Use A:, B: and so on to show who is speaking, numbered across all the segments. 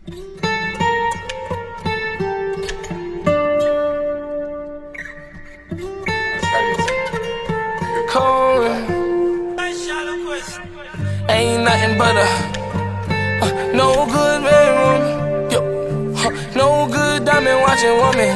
A: Ain't nothing but a no good man woman. Yo, no good diamond watching woman.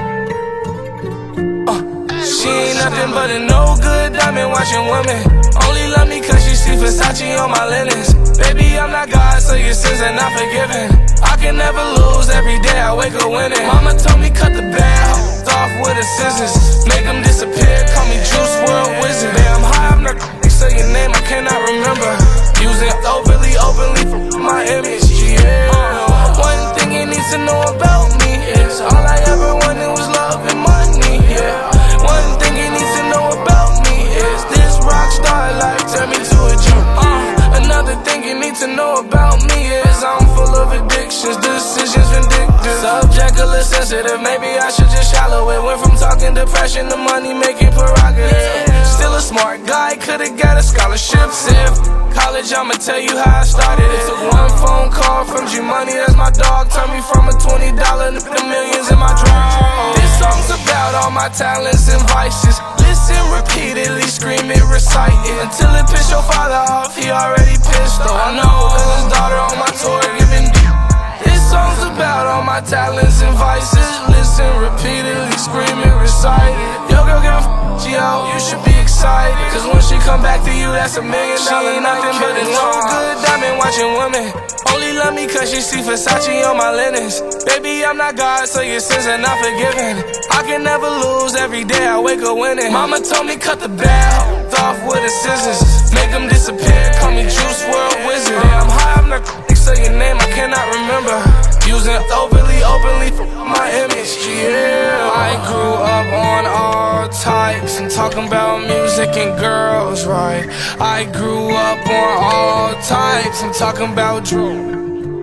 A: She ain't nothing but a no good diamond watching woman. Only love me cause she see Versace on my linens. Baby, I'm not God, so your sins are not forgiven. I can never lose, every day I wake up winning. Mama told me cut the bad off with the scissors. Make them disappear, call me Juice WRLD Wizard. Man, I'm high, I'm not say your name, I cannot remember. Using openly for my image, yeah. One thing you need to know about me is all I ever wanted was love and money, yeah. One thing you need to know about me is this rock star life turned me to a gym. Another thing you need to know about me is I'm full of addictions, decisions vindictive. Subjectively sensitive, maybe I should just shallow it. Went from talking depression to money making prerogative. Still a smart guy, could've got a scholarship. If college, I'ma tell you how I started. It took one phone call from G-Money, that's my dog. Turned me from a $20 to millions in my draw. This song's about all my talents and vices. Listen repeatedly, scream it, recite it until it piss your father off, he already pissed though. I know, cause his daughter on my tour giving deep. This song's about all my talents and vices. Listen repeatedly, scream it, recite it. Yo, girl, give a yo, you should be excited, cause when she come back to you, that's $1 million. She ain't nothing but a no good diamond watching woman. Only love me cause she see Versace on my linens. Baby, I'm not God, so your sins are not forgiven. I can never lose, every day I wake up winning. Mama told me cut the bad off with the scissors. Make them disappear, call me Juice WRLD Wizard. I'm high, I'm not say your name, I cannot remember. Using openly for my image, yeah. I grew up on all types and talking about music and girls, right? I grew up on all types and talking about drugs.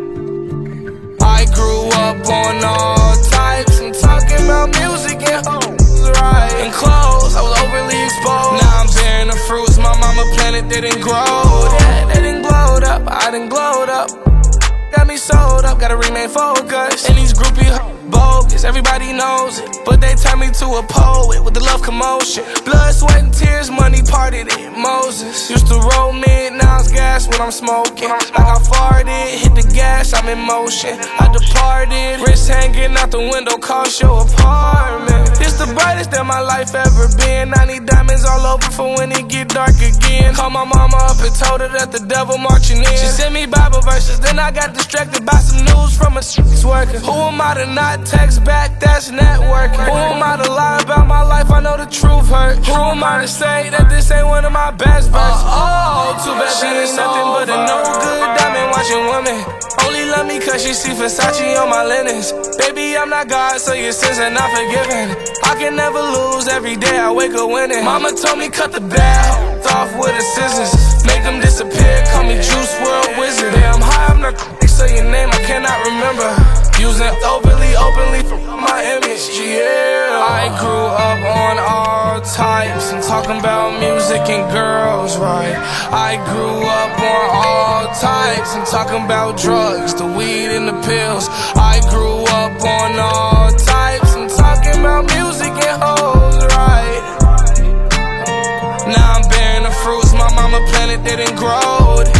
A: I grew up on all types and talking about music and hoes, right? And clothes, I was overly exposed. Now I'm bearing the fruits my mama planted, they didn't grow. They didn't glowed up, I didn't glowed up. Got me sold up, gotta remain focused. And these groupies bogus, everybody knows it. But they turn me to a poet with the love commotion. Blood, sweat, and tears, money parted it, Moses. Used to roll mid, now it's gas when I'm smoking. Like I farted, hit the gas, I'm in motion. I departed, wrist hanging out the window, cost your apartment. It's the brightest that my life ever been. I need diamonds all over for when it get dark again. Called my mama up and told her that the devil marching in. She sent me Bible verses, then I got distracted by some news from a streets worker. Who am I to not text back? That's networking. Who am I to lie about my life? I know the truth hurt. Who am I to say that this ain't one of my best verses? Too bad she ain't nothing but a no good diamond watching woman. Only love me cause she see Versace on my linens. Baby, I'm not God, so your sins are not forgiven. I can never lose, every day I wake up winning. Mama told me cut the bad off with the scissors. Make them disappear, call me Juice WRLD Wizard. Yeah, I'm high, I'm not say your name, I cannot remember. Using openly for my image, yeah. I grew up on all types and talking about music and girls, right? I grew up on all types and talking about drugs, the weed and the pills. I grew up on all types and talking about music and hoes, right? Now I'm bearing the fruits my mama planted, they didn't grow.